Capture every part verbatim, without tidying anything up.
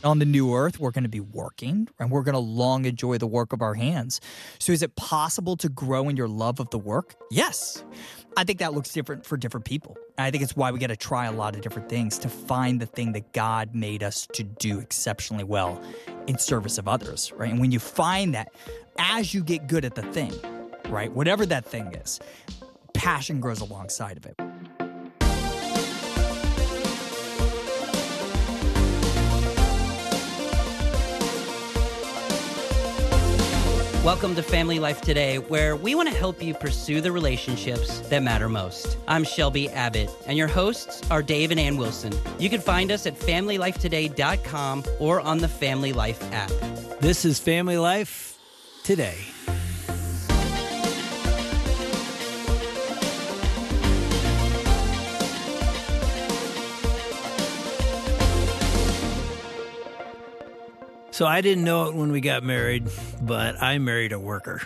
On the new earth, we're going to be working, and we're going to long enjoy the work of our hands. So is it possible to grow in your love of the work? Yes. I think that looks different for different people. And I think it's why we got to try a lot of different things to find the thing that God made us to do exceptionally well in service of others, right? And when you find that, as you get good at the thing, right, whatever that thing is, passion grows alongside of it. Welcome to Family Life Today, where we want to help you pursue the relationships that matter most. I'm Shelby Abbott, and your hosts are Dave and Ann Wilson. You can find us at family life today dot com or on the Family Life app. This is Family Life Today. So I didn't know it when we got married, but I married a worker.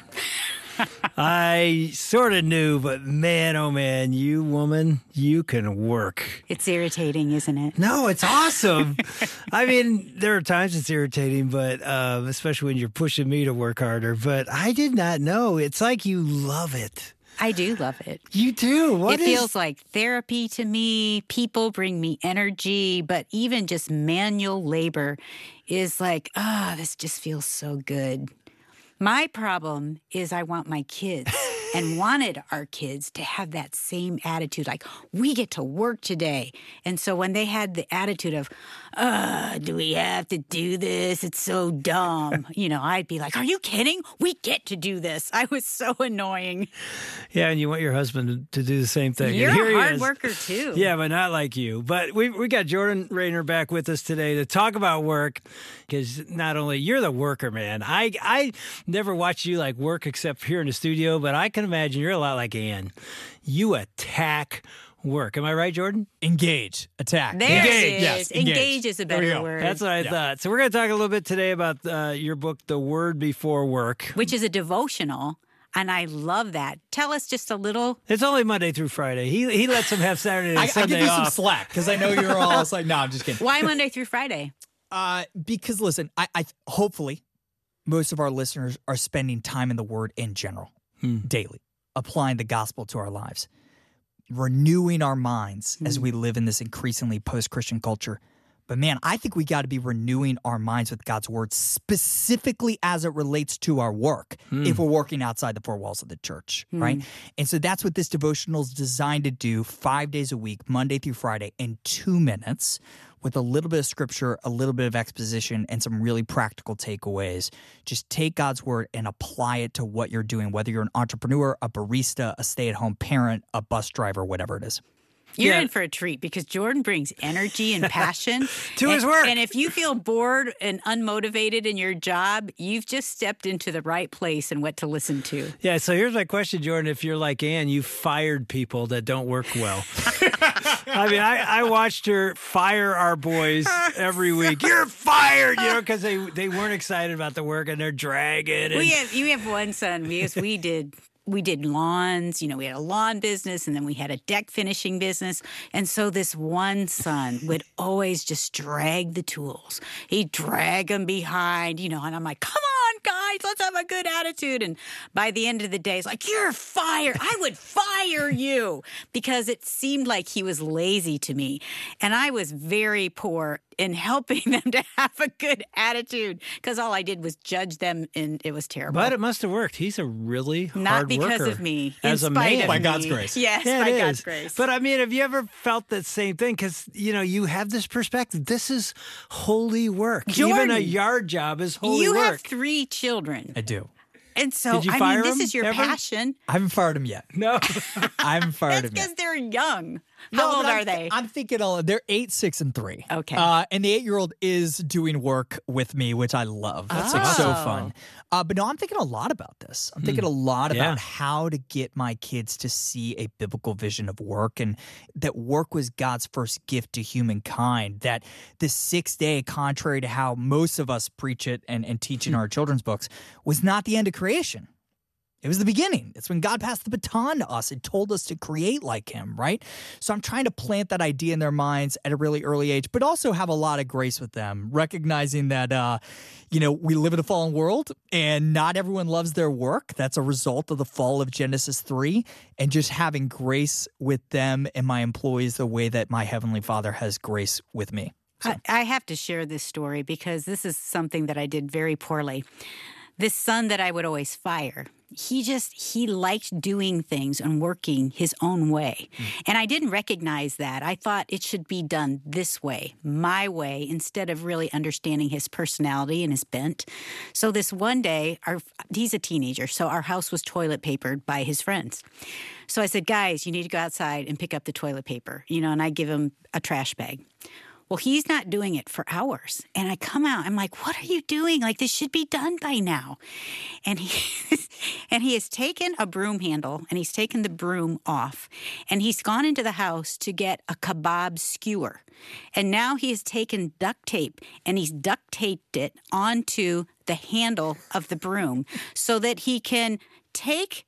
I sort of knew, but man, oh man, you woman, you can work. It's irritating, isn't it? No, it's awesome. I mean, there are times it's irritating, but uh, especially when you're pushing me to work harder. But I did not know. It's like you love it. I do love it. You do? What it is... feels like therapy to me. People bring me energy, but even just manual labor is like, ah, oh, this just feels so good. My problem is I want my kids and wanted our kids to have that same attitude, like, we get to work today. And so when they had the attitude of, uh, do we have to do this? It's so dumb. You know, I'd be like, are you kidding? We get to do this. I was so annoying. Yeah, and you want your husband to do the same thing. You're and here a hard he is. worker, too. Yeah, but not like you. But we we got Jordan Raynor back with us today to talk about work, because not only you're the worker, man. I, I never watched you like work except here in the studio, but I can imagine you're a lot like Ann. You attack work. Am I right, Jordan? Engage. Attack. There engage. it is. Yes, engage. Engage is a better word. That's what I yeah. thought. So we're going to talk a little bit today about uh, your book, The Word Before Work. Which is a devotional, and I love that. Tell us just a little. It's only Monday through Friday. He he lets them have Saturday and I, Sunday I give you off. some slack, because I know you're all it's like, no, I'm just kidding. Why Monday through Friday? Uh, because, listen, I, I hopefully most of our listeners are spending time in the Word in general, hmm. daily, applying the gospel to our lives, renewing our minds mm. as we live in this increasingly post-Christian culture. But man, I think we got to be renewing our minds with God's word, specifically as it relates to our work, mm. if we're working outside the four walls of the church, mm. right? And so that's what this devotional is designed to do five days a week, Monday through Friday, in two minutes, with a little bit of scripture, a little bit of exposition, and some really practical takeaways. Just take God's word and apply it to what you're doing, whether you're an entrepreneur, a barista, a stay-at-home parent, a bus driver, whatever it is. You're yeah. in for a treat, because Jordan brings energy and passion to and, his work. And if you feel bored and unmotivated in your job, you've just stepped into the right place and what to listen to. Yeah, so here's my question, Jordan. If you're like Ann, you fired people that don't work well. I mean, I, I watched her fire our boys every week. You're fired, you know, because they, they weren't excited about the work and they're dragging. And... We have, you have one son, because we did... We did lawns, you know, we had a lawn business, and then we had a deck finishing business. And so this one son would always just drag the tools. He'd drag them behind, you know, and I'm like, come on, guys, let's have a good attitude. And by the end of the day, it's like, you're fired. I would fire you, because it seemed like he was lazy to me. And I was very poor in helping them to have a good attitude, because all I did was judge them, and it was terrible. But it must have worked. He's a really Not hard because worker of me. as in a spite man. of By me. God's grace. Yes, yeah, by it God's is. grace. But I mean, have you ever felt that same thing? Because, you know, you have this perspective. This is holy work. Jordan, Even a yard job is holy you work. have three children. I do. And so, Did you I fire mean, this them is your ever? passion. I haven't fired them yet. No. I haven't fired That's them because yet. they're young. How No, old but are I'm, they? I'm thinking all, they're eight, six, and three. Okay. Uh, and the eight-year-old is doing work with me, which I love. That's like so Oh. fun. Uh, but no, I'm thinking a lot about this. I'm thinking a lot Yeah. about how to get my kids to see a biblical vision of work, and that work was God's first gift to humankind. That the sixth day, contrary to how most of us preach it and, and teach in our children's books, was not the end of creation. It was the beginning. It's when God passed the baton to us and told us to create like him, right? So I'm trying to plant that idea in their minds at a really early age, but also have a lot of grace with them, recognizing that, uh, you know, we live in a fallen world and not everyone loves their work. That's a result of the fall of Genesis three, and just having grace with them and my employees the way that my Heavenly Father has grace with me. So. I, I have to share this story because this is something that I did very poorly. This son that I would always fire, he just, he liked doing things and working his own way. Mm. And I didn't recognize that. I thought it should be done this way, my way, instead of really understanding his personality and his bent. So this one day, our, he's a teenager, so our house was toilet papered by his friends. So I said, guys, you need to go outside and pick up the toilet paper, you know, and I give him a trash bag. Well, he's not doing it for hours. And I come out, I'm like, what are you doing? Like, this should be done by now. And he and he has taken a broom handle and he's taken the broom off. And he's gone into the house to get a kebab skewer. And now he has taken duct tape and he's duct taped it onto the handle of the broom so that he can take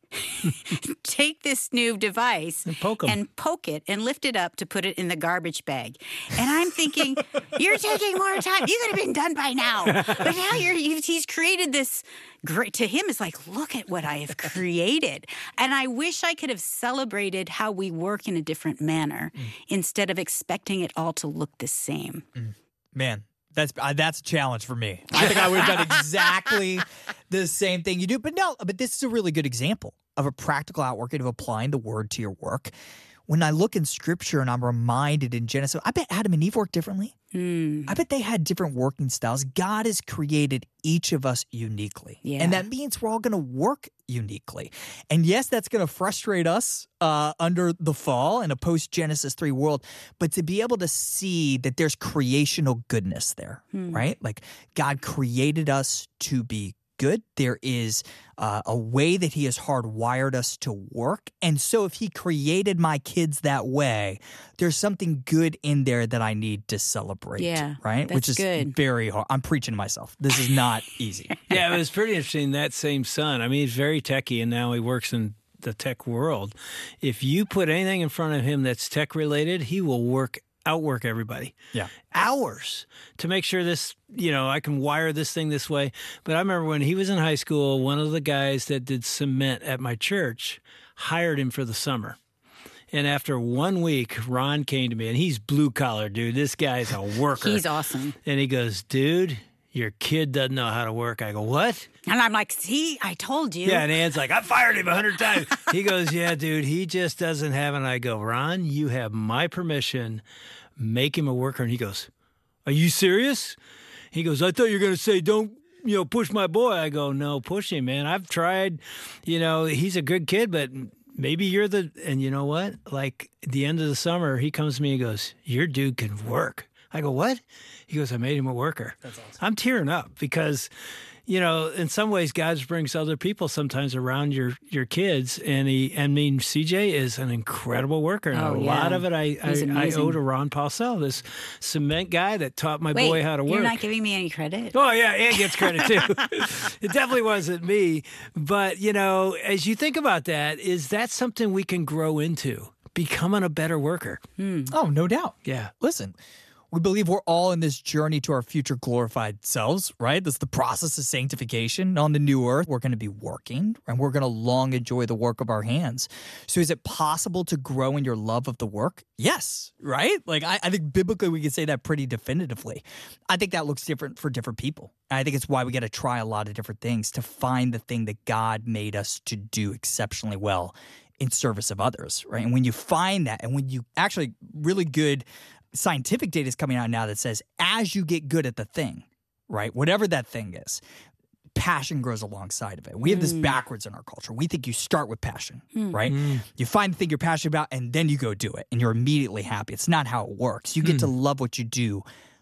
take this new device and poke, and poke it and lift it up to put it in the garbage bag. And I'm thinking, you're taking more time. You could have been done by now. But now you're, you've, he's created this great, to him, it's like, look at what I have created. And I wish I could have celebrated how we work in a different manner mm. instead of expecting it all to look the same. Mm. Man. That's uh, that's a challenge for me. I think I would have done exactly the same thing you do. But no, but this is a really good example of a practical outworking of applying the word to your work. When I look in Scripture and I'm reminded in Genesis, I bet Adam and Eve worked differently. Mm. I bet they had different working styles. God has created each of us uniquely. Yeah. And that means we're all going to work uniquely. And yes, that's going to frustrate us uh, under the fall in a post-Genesis three world. But to be able to see that there's creational goodness there, mm. right? Like God created us to be good. There is uh, a way that he has hardwired us to work. And so if he created my kids that way, there's something good in there that I need to celebrate. Yeah, right? That's Which is good. very hard. I'm preaching to myself. This is not easy. Yeah, it was pretty interesting, that same son. I mean, he's very techie, and now he works in the tech world. If you put anything in front of him that's tech related, he will work outwork everybody. Yeah. Hours to make sure this, you know, I can wire this thing this way. But I remember when he was in high school, one of the guys that did cement at my church hired him for the summer. And after one week, Ron came to me, and he's blue collar, dude. This guy's a worker. He's awesome. And he goes, dude, your kid doesn't know how to work. I go, what? And I'm like, see, I told you. Yeah, and Ann's like, I fired him a hundred times. He goes, yeah, dude, he just doesn't have it. And I go, Ron, you have my permission. Make him a worker. And he goes, are you serious? He goes, I thought you were going to say, don't, you know, push my boy. I go, no, push him, man. I've tried, you know, he's a good kid, but maybe you're the, and you know what? Like at the end of the summer, he comes to me and goes, your dude can work. I go, what? He goes, I made him a worker. That's awesome. I'm tearing up because, you know, in some ways, God brings other people sometimes around your, your kids. And he, I mean, C J is an incredible worker. And oh, a yeah. lot of it I, I, I owe to Ron Paulsell, this cement guy that taught my Wait, boy how to work. You're not giving me any credit? Oh, yeah, Ann gets credit too. It definitely wasn't me. But, you know, as you think about that, is that something we can grow into, becoming a better worker? Hmm. Oh, no doubt. Yeah. Listen. We believe we're all in this journey to our future glorified selves, right? That's the process of sanctification. On the new earth, we're going to be working, and we're going to long enjoy the work of our hands. So is it possible to grow in your love of the work? Yes, right? Like, I, I think biblically we can say that pretty definitively. I think that looks different for different people. And I think it's why we got to try a lot of different things to find the thing that God made us to do exceptionally well in service of others, right? And when you find that, and when you actually really good scientific data is coming out now that says as you get good at the thing, right, whatever that thing is, passion grows alongside of it. We have this backwards in our culture. We think you start with passion, mm. right? Mm. You find the thing you're passionate about, and then you go do it, and you're immediately happy. It's not how it works. You get mm. to love what you do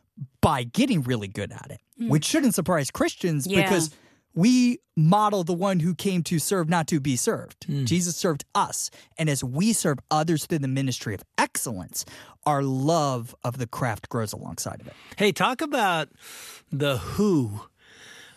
by getting really good at it, mm. which shouldn't surprise Christians yeah. because we model the one who came to serve, not to be served. Mm. Jesus served us. And as we serve others through the ministry of excellence, our love of the craft grows alongside of it. Hey, talk about the who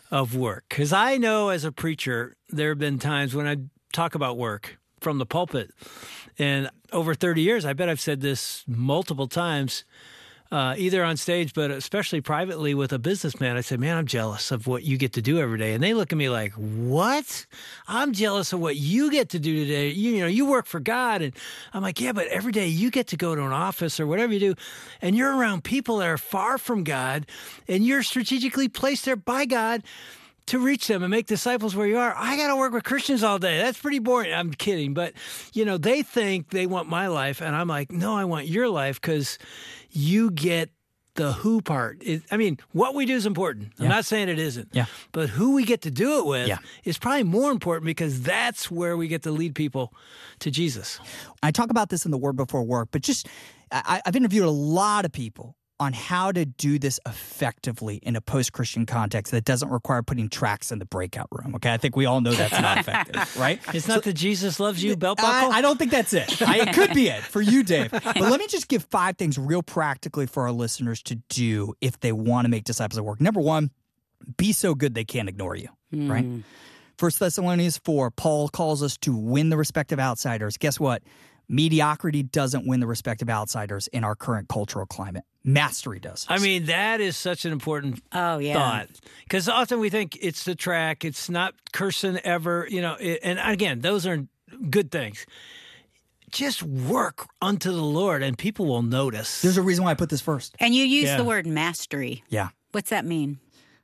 of work. Because I know as a preacher, there have been times when I talk about work from the pulpit. And over thirty years, I bet I've said this multiple times, uh, either on stage, but especially privately with a businessman. I said, man, I'm jealous of what you get to do every day. And they look at me like, what? I'm jealous of what you get to do today. You, you know, you work for God. And I'm like, yeah, but every day you get to go to an office or whatever you do, and you're around people that are far from God, and you're strategically placed there by God to reach them and make disciples where you are. I got to work with Christians all day. That's pretty boring. I'm kidding. But, you know, they think they want my life. And I'm like, no, I want your life because you get the who part. It, I mean, what we do is important. I'm yeah. not saying it isn't. Yeah. But who we get to do it with yeah. is probably more important because that's where we get to lead people to Jesus. I talk about this in the Word Before Work, but just I, I've interviewed a lot of people on how to do this effectively in a post-Christian context that doesn't require putting tracks in the breakout room. Okay, I think we all know that's not effective, right? It's not the Jesus loves you belt I, buckle? I don't think that's it. I, it could be it for you, Dave. But let me just give five things real practically for our listeners to do if they want to make disciples at work. Number one, be so good they can't ignore you, mm. right? First Thessalonians four, Paul calls us to win the respect of outsiders. Guess what? Mediocrity doesn't win the respect of outsiders in our current cultural climate. Mastery does. I mean, that is such an important oh, yeah. thought. Because often we think it's the track, it's not cursing ever, you know, it, and again, those are good things. Just work unto the Lord and people will notice. There's a reason why I put this first. And you use yeah. the word mastery. Yeah. What's that mean?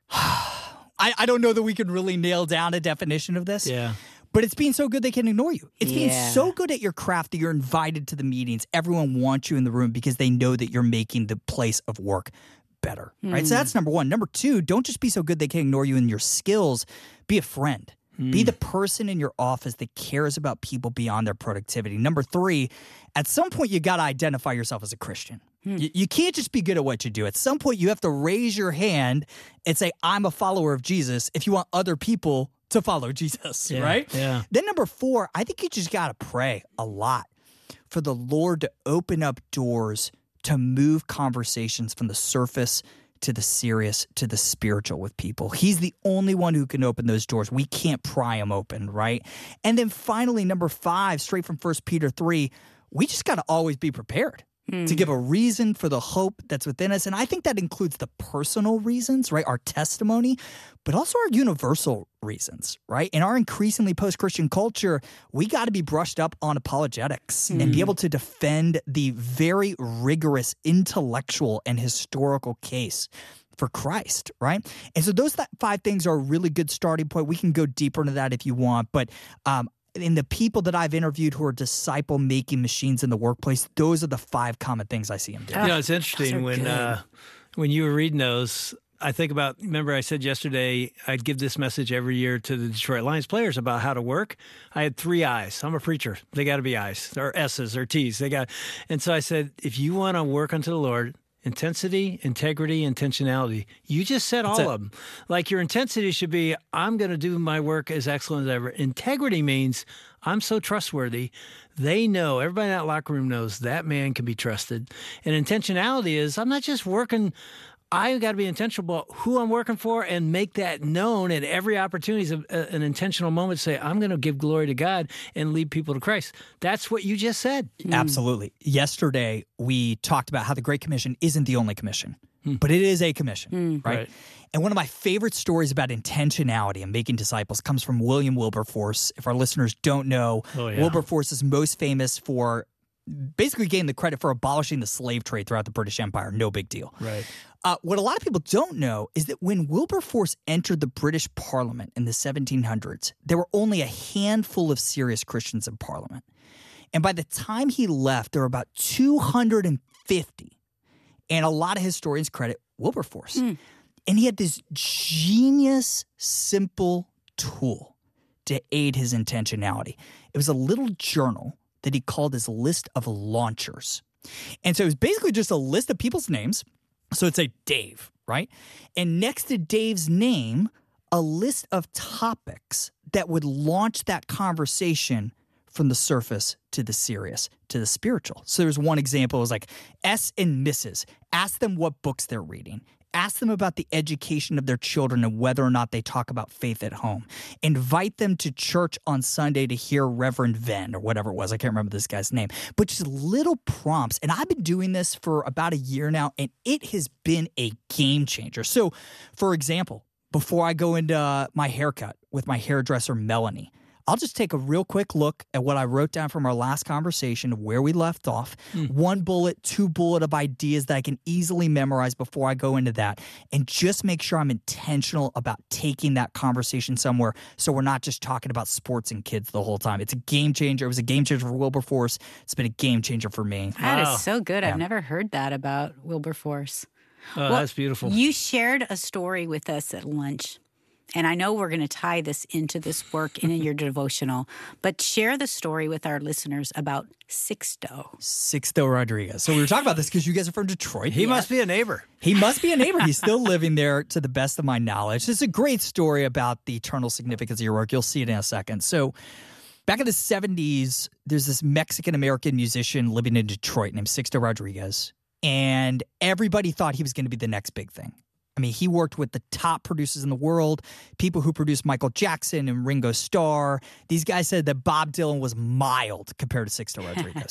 I, I don't know that we can really nail down a definition of this. Yeah. But it's being so good they can ignore you. It's yeah. being so good at your craft that you're invited to the meetings. Everyone wants you in the room because they know that you're making the place of work better, mm. right? So that's number one. Number two, don't just be so good they can ignore you in your skills. Be a friend. Mm. Be the person in your office that cares about people beyond their productivity. Number three, at some point you got to identify yourself as a Christian. Mm. You, you can't just be good at what you do. At some point you have to raise your hand and say, I'm a follower of Jesus if you want other people to follow Jesus, yeah, right? Yeah. Then number four, I think you just got to pray a lot for the Lord to open up doors to move conversations from the surface to the serious to the spiritual with people. He's the only one who can open those doors. We can't pry them open, right? And then finally, number five, straight from First Peter three, we just got to always be prepared. Mm. To give a reason for the hope that's within us. And I think that includes the personal reasons, right? Our testimony, but also our universal reasons, right? In our increasingly post-Christian culture, we got to be brushed up on apologetics mm. and be able to defend the very rigorous intellectual and historical case for Christ, right? And so those th- five things are a really good starting point. We can go deeper into that if you want, but um, in the people that I've interviewed who are disciple-making machines in the workplace, those are the five common things I see them do. You know, it's interesting when uh, when you were reading those, I think about, remember I said yesterday I'd give this message every year to the Detroit Lions players about how to work. I had three I's. I'm a preacher. They got to be I's or S's or T's. They got, and so I said, if you want to work unto the Lord, intensity, integrity, intentionality. You just said all of them. Like your intensity should be, I'm going to do my work as excellent as ever. Integrity means I'm so trustworthy. They know, everybody in that locker room knows that man can be trusted. And intentionality is, I'm not just working, I've got to be intentional about who I'm working for and make that known at every opportunity is a, a, an intentional moment to say, I'm going to give glory to God and lead people to Christ. That's what you just said. Absolutely. Yesterday, we talked about how the Great Commission isn't the only commission, mm. but it is a commission, mm. right? right? And one of my favorite stories about intentionality and making disciples comes from William Wilberforce. If our listeners don't know, oh, yeah. Wilberforce is most famous for basically getting the credit for abolishing the slave trade throughout the British Empire. No big deal. Right. Uh, what a lot of people don't know is that when Wilberforce entered the British Parliament in the seventeen hundreds, there were only a handful of serious Christians in Parliament. And by the time he left, there were about two hundred fifty. And a lot of historians credit Wilberforce. Mm. And he had this genius, simple tool to aid his intentionality. It was a little journal that he called his list of launchers. And so it was basically just a list of people's names. So it'd say Dave, right? And next to Dave's name, a list of topics that would launch that conversation from the surface to the serious, to the spiritual. So there's one example. It was like S and Missus Ask them what books they're reading. Ask them about the education of their children and whether or not they talk about faith at home. Invite them to church on Sunday to hear Reverend Venn or whatever it was. I can't remember this guy's name. But just little prompts. And I've been doing this for about a year now, and it has been a game changer. So, for example, before I go into uh, my haircut with my hairdresser, Melanie, I'll just take a real quick look at what I wrote down from our last conversation of where we left off. Mm. One bullet, two bullet of ideas that I can easily memorize before I go into that. And just make sure I'm intentional about taking that conversation somewhere so we're not just talking about sports and kids the whole time. It's a game changer. It was a game changer for Wilberforce. It's been a game changer for me. That wow. is so good. Yeah. I've never heard that about Wilberforce. Oh, well, that's beautiful. You shared a story with us at lunch. And I know we're going to tie this into this work and in your devotional, but share the story with our listeners about Sixto. Sixto Rodriguez. So we were talking about this because you guys are from Detroit. He yeah. must be a neighbor. He must be a neighbor. He's still living there to the best of my knowledge. It's a great story about the eternal significance of your work. You'll see it in a second. So back in the seventies, there's this Mexican-American musician living in Detroit named Sixto Rodriguez. And everybody thought he was going to be the next big thing. I mean, he worked with the top producers in the world, people who produced Michael Jackson and Ringo Starr. These guys said that Bob Dylan was mild compared to Sixto Rodriguez.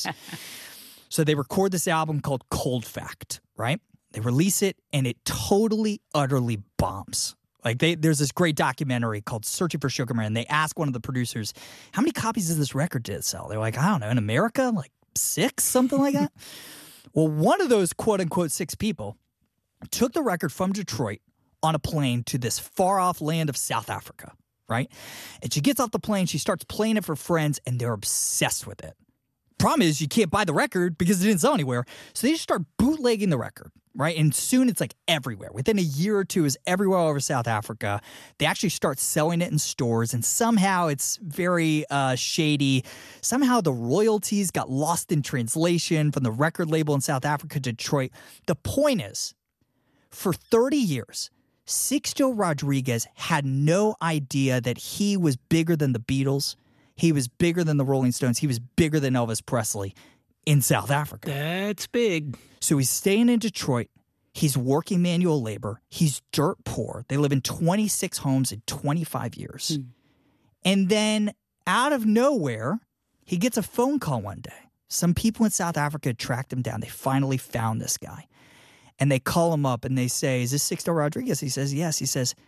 So they record this album called Cold Fact, right? They release it, and it totally, utterly bombs. Like, they, there's this great documentary called Searching for Sugar Man. They ask one of the producers, how many copies of this record did it sell? They're like, I don't know, in America, like six, something like that? Well, one of those quote-unquote six people took the record from Detroit on a plane to this far-off land of South Africa, right? And she gets off the plane, she starts playing it for friends, and they're obsessed with it. Problem is, you can't buy the record because it didn't sell anywhere, so they just start bootlegging the record, right? And soon it's like everywhere. Within a year or two, it's everywhere all over South Africa. They actually start selling it in stores, and somehow it's very uh, shady. Somehow the royalties got lost in translation from the record label in South Africa to Detroit. The point is, for thirty years, Sixto Rodriguez had no idea that he was bigger than the Beatles. He was bigger than the Rolling Stones. He was bigger than Elvis Presley in South Africa. That's big. So he's staying in Detroit. He's working manual labor. He's dirt poor. They live in twenty-six homes in twenty-five years. Hmm. And then out of nowhere, he gets a phone call one day. Some people in South Africa tracked him down. They finally found this guy. And they call him up and they say, is this Sixto Rodriguez? He says, yes. He says,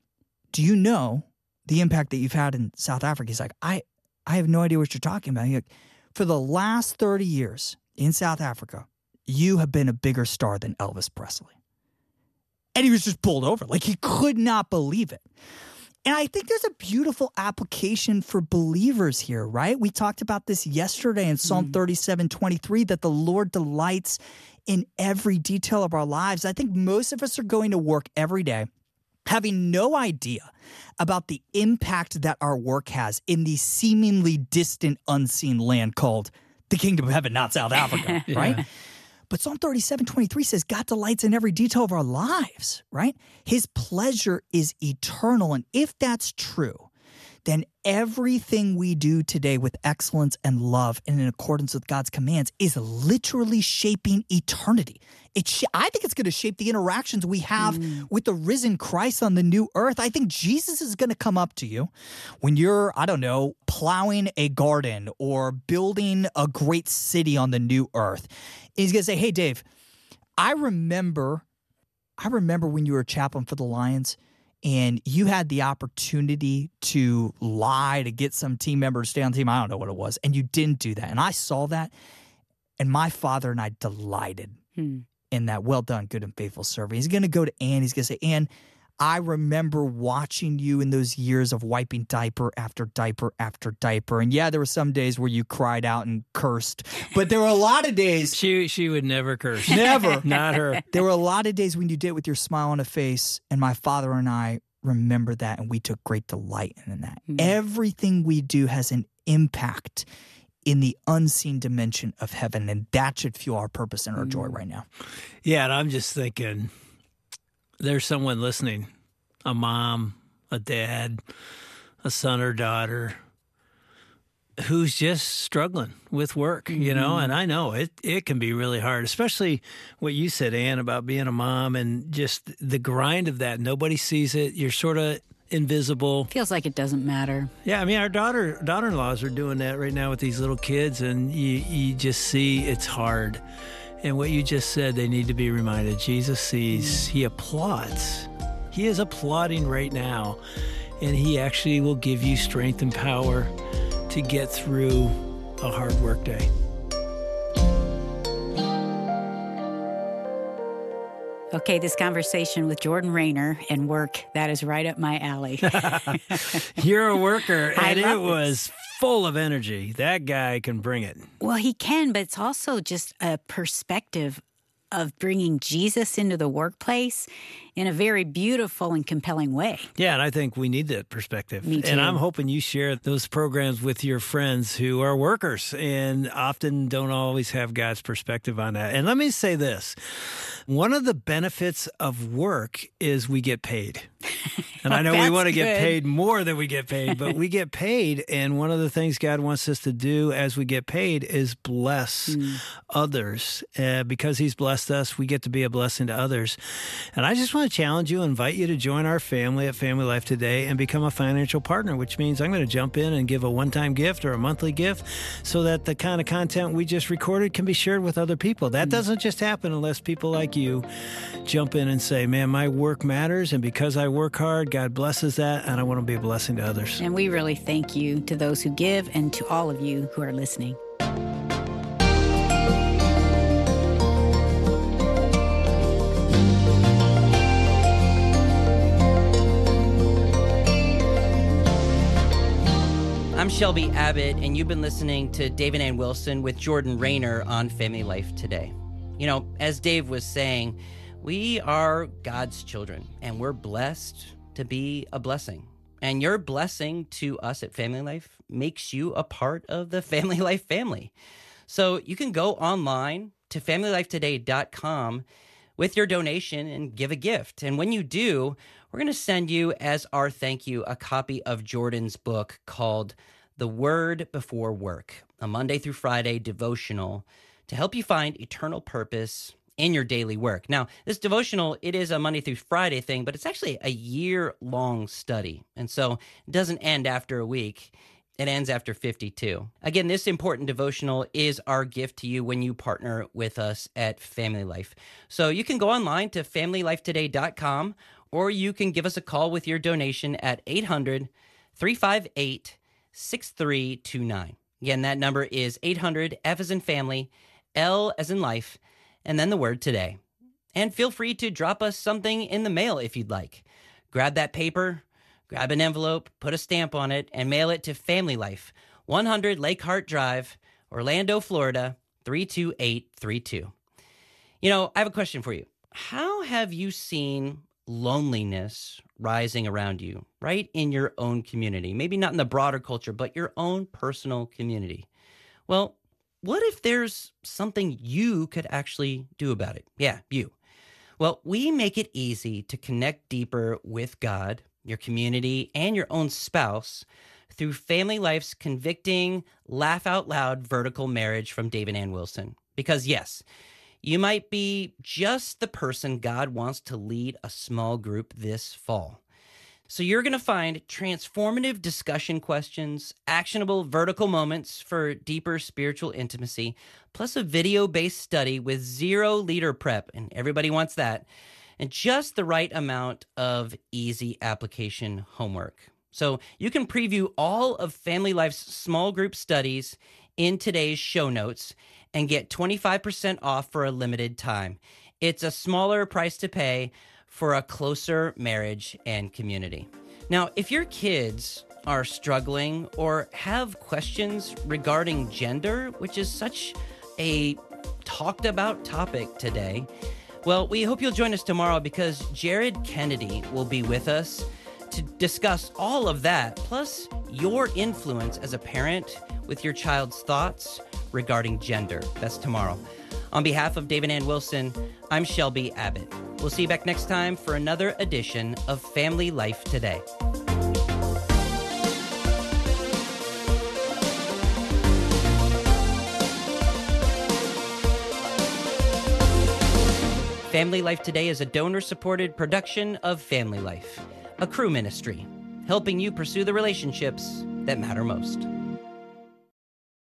do you know the impact that you've had in South Africa? He's like, I, I have no idea what you're talking about. He's like, for the last thirty years in South Africa, you have been a bigger star than Elvis Presley. And he was just pulled over. Like, he could not believe it. And I think there's a beautiful application for believers here, right? We talked about this yesterday in Psalm mm. thirty-seven twenty-three, that the Lord delights in every detail of our lives. I think most of us are going to work every day having no idea about the impact that our work has in the seemingly distant, unseen land called the Kingdom of Heaven, not South Africa, yeah. right? But Psalm thirty-seven twenty-three says God delights in every detail of our lives, right? His pleasure is eternal. And if that's true, then everything we do today with excellence and love and in accordance with God's commands is literally shaping eternity. It sh- I think it's going to shape the interactions we have mm. with the risen Christ on the new earth. I think Jesus is going to come up to you when you're, I don't know, plowing a garden or building a great city on the new earth. And he's going to say, hey, Dave, I remember, I remember when you were a chaplain for the Lions and you had the opportunity to lie to get some team member to stay on the team. I don't know what it was. And you didn't do that. And I saw that. And my father and I delighted hmm. in that. Well done, good and faithful servant. He's going to go to Ann. He's going to say, Ann, I remember watching you in those years of wiping diaper after diaper after diaper. And yeah, there were some days where you cried out and cursed. But there were a lot of days. She she would never curse. Never. Not her. There were a lot of days when you did it with your smile on a face. And my father and I remember that. And we took great delight in that. Mm. Everything we do has an impact in the unseen dimension of heaven. And that should fuel our purpose and our mm. joy right now. Yeah, and I'm just thinking, there's someone listening, a mom, a dad, a son or daughter, who's just struggling with work, mm-hmm. you know, and I know it, it can be really hard, especially what you said, Ann, about being a mom and just the grind of that. Nobody sees it. You're sort of invisible. Feels like it doesn't matter. Yeah, I mean, our daughter, daughter-in-laws are doing that right now with these little kids, and you, you just see it's hard. And what you just said, they need to be reminded. Jesus sees, he applauds. He is applauding right now, and he actually will give you strength and power to get through a hard work day. Okay, this conversation with Jordan Raynor and work, that is right up my alley. You're a worker, and it was it. full of energy. That guy can bring it. Well, he can, but it's also just a perspective of bringing Jesus into the workplace in a very beautiful and compelling way. Yeah, and I think we need that perspective. Me too. And I'm hoping you share those programs with your friends who are workers and often don't always have God's perspective on that. And let me say this. One of the benefits of work is we get paid. And I know we want to get paid more than we get paid, but we get paid. And one of the things God wants us to do as we get paid is bless mm. others. Uh, because he's blessed us, we get to be a blessing to others. And I just want to challenge you, invite you to join our family at Family Life Today and become a financial partner, which means I'm going to jump in and give a one-time gift or a monthly gift so that the kind of content we just recorded can be shared with other people. That mm. doesn't just happen unless people like you jump in and say, man, my work matters, and because I work hard, God blesses that, and I want to be a blessing to others. And we really thank you to those who give and to all of you who are listening. I'm Shelby Abbott, and you've been listening to Dave and Ann Wilson with Jordan Raynor on Family Life Today. You know, as Dave was saying, we are God's children, and we're blessed to be a blessing. And your blessing to us at Family Life makes you a part of the Family Life family. So you can go online to family life today dot com with your donation and give a gift. And when you do, we're going to send you, as our thank you, a copy of Jordan's book called The Word Before Work, a Monday through Friday devotional to help you find eternal purpose in your daily work. Now, this devotional, it is a Monday through Friday thing, but it's actually a year-long study. And so it doesn't end after a week. It ends after fifty-two. Again, this important devotional is our gift to you when you partner with us at Family Life. So you can go online to family life today dot com, or you can give us a call with your donation at eight hundred, three five eight, six three two nine. Again, that number is eight hundred, F as in family, L as in life, and then the word today. And feel free to drop us something in the mail if you'd like. Grab that paper, grab an envelope, put a stamp on it, and mail it to Family Life, one hundred Lake Hart Drive, Orlando, Florida, three two eight three two. You know, I have a question for you. How have you seen loneliness rising around you, right in your own community? Maybe not in the broader culture, but your own personal community. Well, what if there's something you could actually do about it? Yeah, you. Well, we make it easy to connect deeper with God, your community, and your own spouse through Family Life's convicting, laugh-out-loud vertical marriage from Dave and Ann Wilson. Because yes, you might be just the person God wants to lead a small group this fall. So you're going to find transformative discussion questions, actionable vertical moments for deeper spiritual intimacy, plus a video-based study with zero leader prep, and everybody wants that, and just the right amount of easy application homework. So you can preview all of Family Life's small group studies in today's show notes and get twenty-five percent off for a limited time. It's a smaller price to pay for a closer marriage and community. Now, if your kids are struggling or have questions regarding gender, which is such a talked about topic today, well, we hope you'll join us tomorrow because Jared Kennedy will be with us to discuss all of that, plus your influence as a parent with your child's thoughts regarding gender. That's tomorrow. On behalf of Dave and Ann Wilson, I'm Shelby Abbott. We'll see you back next time for another edition of Family Life Today. Family Life Today is a donor-supported production of Family Life, a Cru ministry, helping you pursue the relationships that matter most.